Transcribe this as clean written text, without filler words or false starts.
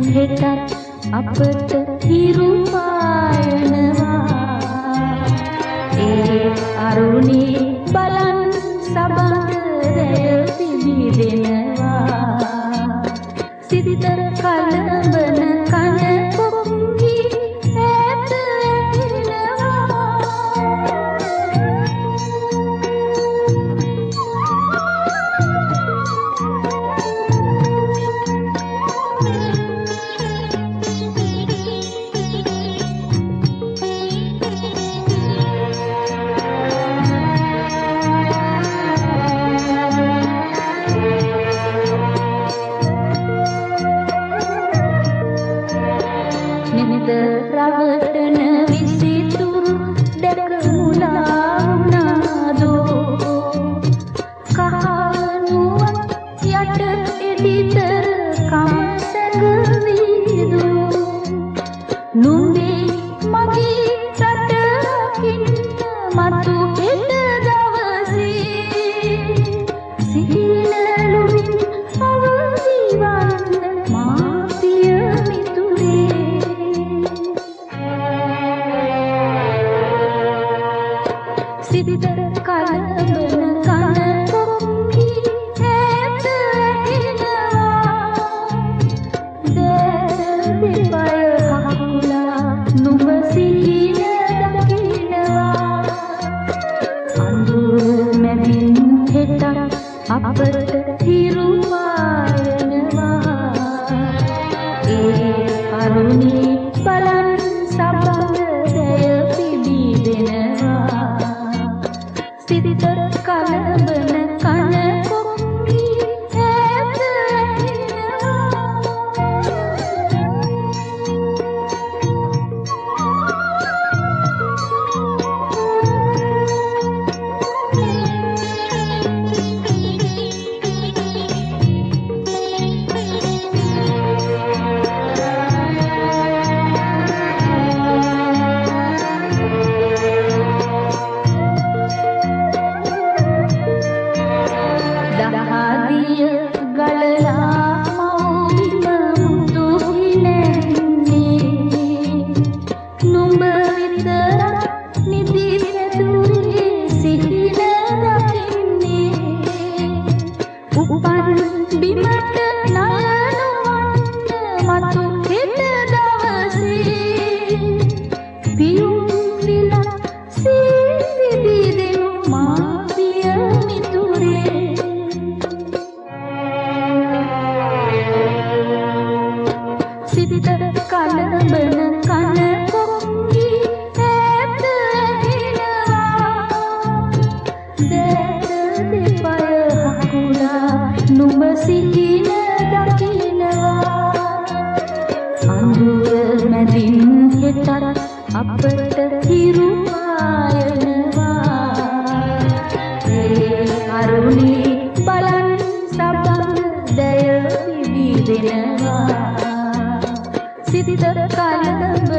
හෙටත් අපට හිරු පායනවා ඒ අරුණේ බලන් සබඳරය පිබිදෙනවා සිතර කලබන කන කොක්කි ඈත රවටන විසිතුරු දැක මුලා වුණාදෝ කහනුවක් යට එදිතර කම සැඟවීදෝ නුඹේ මගේ රටකින් මතු හෙට දවසේ සිහිනලුමින් අවදිවන්න මා පිය මිතුරේ සිතර කලබන කන කොක්කි ඈත ඇහෙනවා දෙපය හකුලා නුඹ සිහින දකිනවා අඳුර මැදින් හෙට අපට හිරු පායනවා ඒ අරුණේ බලන් සබඳරය පිබිදෙනවා සිතර කලබන කන කොක්කි ඈත දහදිය ගලලා මෞබිම මුතු හිලෙන්නේ නුඹ විතරක් නිදි පැතුරේ සිහින දකින්නේ උපන් බිමට නයනවන්න මතු හෙට දවසේ පියුම් විලා සිවිදෙනු මා පිය මිතුරේ සිතර කලබන කන කොක්කි ඈත ඇහෙනවා දෙපය හකුලා නුඹ සිහින දකිනවා අඳුර මැදින් හෙටත් අපට හිරු පායනවා ඒ අරුණේ බලන් සබඳරය පිබිදෙනවා සිතර කලබන